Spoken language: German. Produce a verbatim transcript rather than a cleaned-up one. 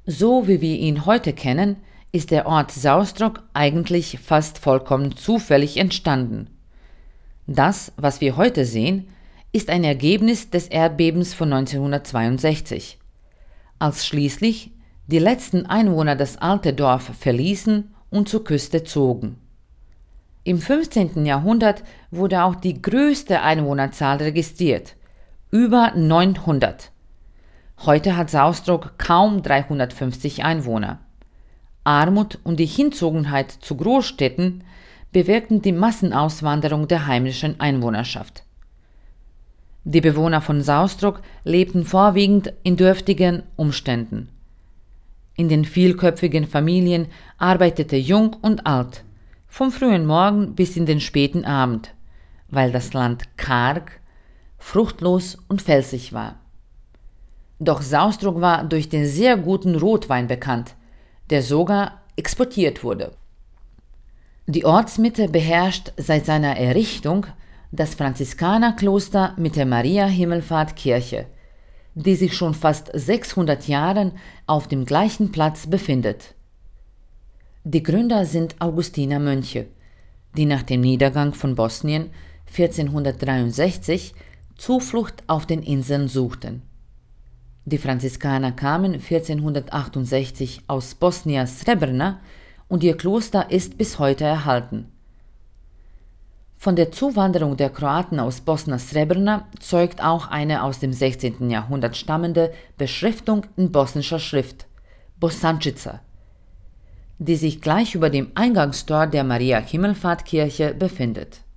So wie wir ihn heute kennen, ist der Ort Saustrock eigentlich fast vollkommen zufällig entstanden. Das, was wir heute sehen, ist ein Ergebnis des Erdbebens von neunzehnhundertzweiundsechzig. Als schließlich die letzten Einwohner das alte Dorf verließen und zur Küste zogen. Im fünfzehnten Jahrhundert wurde auch die größte Einwohnerzahl registriert, über neunhundert. Heute hat Saustrock kaum dreihundertfünfzig Einwohner. Armut und die Hinzogenheit zu Großstädten bewirkten die Massenauswanderung der heimischen Einwohnerschaft. Die Bewohner von Saustrock lebten vorwiegend in dürftigen Umständen. In den vielköpfigen Familien arbeitete Jung und Alt, vom frühen Morgen bis in den späten Abend, weil das Land karg, fruchtlos und felsig war. Doch Saustrock war durch den sehr guten Rotwein bekannt, der sogar exportiert wurde. Die Ortsmitte beherrscht seit seiner Errichtung das Franziskanerkloster mit der Maria-Himmelfahrt-Kirche, die sich schon fast sechshundert Jahre auf dem gleichen Platz befindet. Die Gründer sind Augustinermönche, die nach dem Niedergang von Bosnien vierzehnhundertdreiundsechzig Zuflucht auf den Inseln suchten. Die Franziskaner kamen vierzehnhundertachtundsechzig aus Bosnia-Srebrna und ihr Kloster ist bis heute erhalten. Von der Zuwanderung der Kroaten aus Bosna-Srebrna zeugt auch eine aus dem sechzehnten Jahrhundert stammende Beschriftung in bosnischer Schrift, Bosančica, die sich gleich über dem Eingangstor der Maria-Himmelfahrt-Kirche befindet.